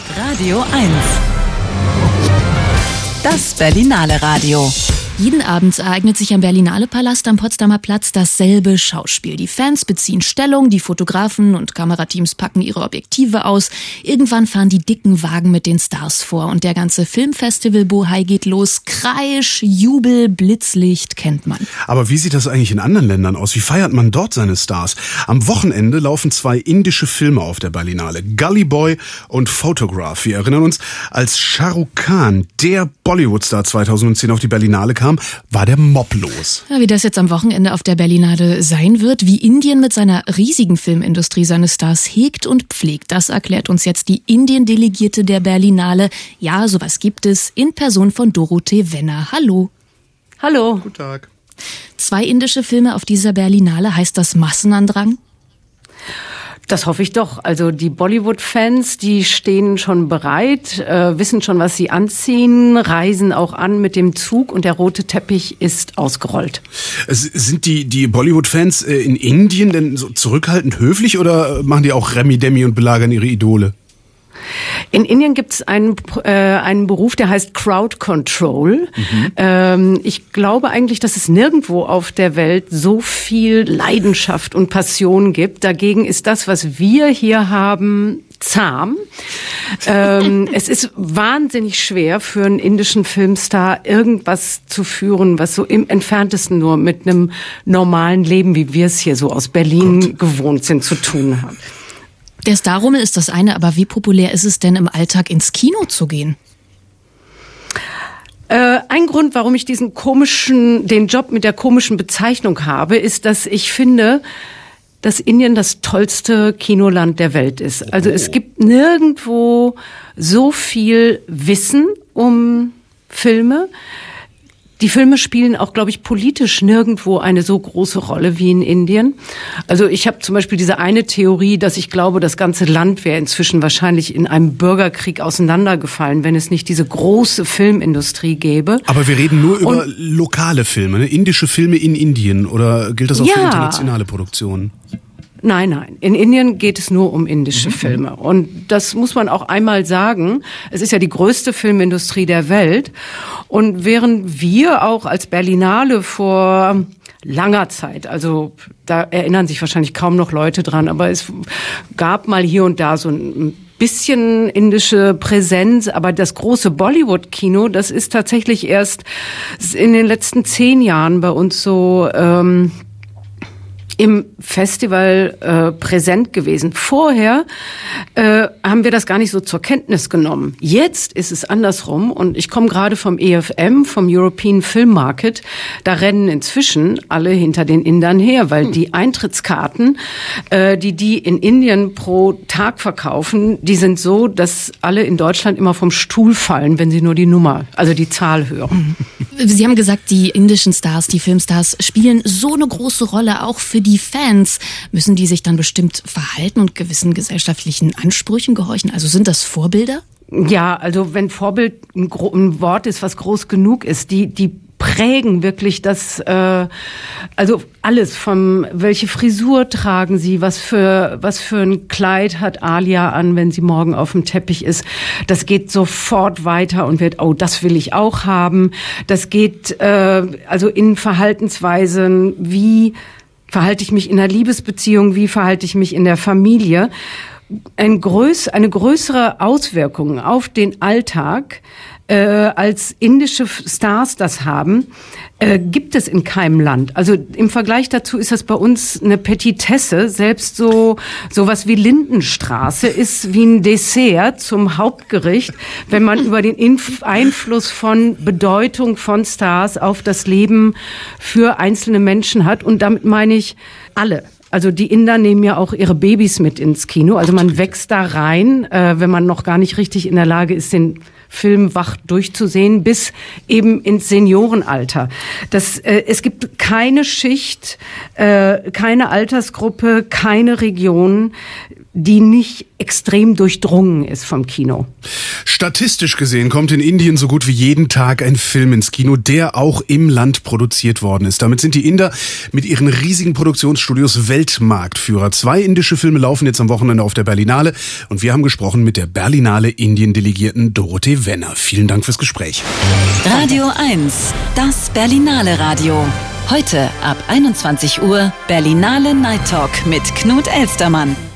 Radio 1. Das Berlinale Radio. Jeden Abend ereignet sich am Berlinale Palast am Potsdamer Platz dasselbe Schauspiel. Die Fans beziehen Stellung, die Fotografen und Kamerateams packen ihre Objektive aus. Irgendwann fahren die dicken Wagen mit den Stars vor und der ganze Filmfestival-Bohai geht los. Kreisch, Jubel, Blitzlicht kennt man. Aber wie sieht das eigentlich in anderen Ländern aus? Wie feiert man dort seine Stars? Am Wochenende laufen 2 indische Filme auf der Berlinale. Gully Boy und Photograph. Wir erinnern uns, als Shah Rukh Khan, der Bollywood-Star 2010 auf die Berlinale kam, war der Mob los. Ja, wie das jetzt am Wochenende auf der Berlinale sein wird, wie Indien mit seiner riesigen Filmindustrie seine Stars hegt und pflegt, das erklärt uns jetzt die Indien-Delegierte der Berlinale. Ja, sowas gibt es, in Person von Dorothee Wenner. Hallo. Hallo. Guten Tag. 2 indische Filme auf dieser Berlinale, heißt das Massenandrang? Das hoffe ich doch. Also die Bollywood-Fans, die stehen schon bereit, wissen schon, was sie anziehen, reisen auch an mit dem Zug und der rote Teppich ist ausgerollt. Sind die Bollywood-Fans in Indien denn so zurückhaltend höflich oder machen die auch Remi-Demi und belagern ihre Idole? In Indien gibt es einen Beruf, der heißt Crowd Control. Ich glaube eigentlich, dass es nirgendwo auf der Welt so viel Leidenschaft und Passion gibt. Dagegen ist das, was wir hier haben, zahm. Es ist wahnsinnig schwer für einen indischen Filmstar irgendwas zu führen, was so im Entferntesten nur mit einem normalen Leben, wie wir es hier so aus Berlin gewohnt sind, zu tun hat. Der Starrummel ist das eine, aber wie populär ist es denn im Alltag ins Kino zu gehen? Ein Grund, warum ich den Job mit der komischen Bezeichnung habe, ist, dass ich finde, dass Indien das tollste Kinoland der Welt ist. Also es gibt nirgendwo so viel Wissen um Filme. Die Filme spielen auch, glaube ich, politisch nirgendwo eine so große Rolle wie in Indien. Also ich habe zum Beispiel diese eine Theorie, dass ich glaube, das ganze Land wäre inzwischen wahrscheinlich in einem Bürgerkrieg auseinandergefallen, wenn es nicht diese große Filmindustrie gäbe. Aber wir reden nur über lokale Filme, ne? Indische Filme in Indien, oder gilt das auch für internationale Produktionen? Nein. In Indien geht es nur um indische Filme. Und das muss man auch einmal sagen. Es ist ja die größte Filmindustrie der Welt. Und während wir auch als Berlinale vor langer Zeit, also da erinnern sich wahrscheinlich kaum noch Leute dran, aber es gab mal hier und da so ein bisschen indische Präsenz, aber das große Bollywood-Kino, das ist tatsächlich erst in den letzten 10 Jahren bei uns so im Festival präsent gewesen. Vorher haben wir das gar nicht so zur Kenntnis genommen. Jetzt ist es andersrum und ich komme gerade vom EFM, vom European Film Market. Da rennen inzwischen alle hinter den Indern her, weil die Eintrittskarten, die in Indien pro Tag verkaufen, die sind so, dass alle in Deutschland immer vom Stuhl fallen, wenn sie nur die Nummer, also die Zahl hören. Sie haben gesagt, die indischen Stars, die Filmstars spielen so eine große Rolle auch für die Fans. Müssen die sich dann bestimmt verhalten und gewissen gesellschaftlichen Ansprüchen gehorchen? Also sind das Vorbilder? Ja, also wenn Vorbild ein Wort ist, was groß genug ist, die prägen wirklich das, also alles vom, welche Frisur tragen sie, was für ein Kleid hat Alia an, wenn sie morgen auf dem Teppich ist. Das geht sofort weiter und wird, oh, das will ich auch haben. Das geht, also in Verhaltensweisen, wie verhalte ich mich in einer Liebesbeziehung, wie verhalte ich mich in der Familie. Eine größere Auswirkung auf den Alltag als indische Stars das haben, gibt es in keinem Land. Also im Vergleich dazu ist das bei uns eine Petitesse. Selbst sowas wie Lindenstraße ist wie ein Dessert zum Hauptgericht, wenn man über den Einfluss von Bedeutung von Stars auf das Leben für einzelne Menschen hat. Und damit meine ich alle. Also die Inder nehmen ja auch ihre Babys mit ins Kino. Also man wächst da rein, wenn man noch gar nicht richtig in der Lage ist, den Film wach durchzusehen, bis eben ins Seniorenalter. Es gibt keine Schicht, keine Altersgruppe, keine Region, die nicht extrem durchdrungen ist vom Kino. Statistisch gesehen kommt in Indien so gut wie jeden Tag ein Film ins Kino, der auch im Land produziert worden ist. Damit sind die Inder mit ihren riesigen Produktionsstudios Weltmarktführer. 2 indische Filme laufen jetzt am Wochenende auf der Berlinale und wir haben gesprochen mit der Berlinale Indien-Delegierten Dorothee Wenner. Vielen Dank fürs Gespräch. Radio 1, das Berlinale Radio. Heute ab 21 Uhr Berlinale Night Talk mit Knut Elstermann.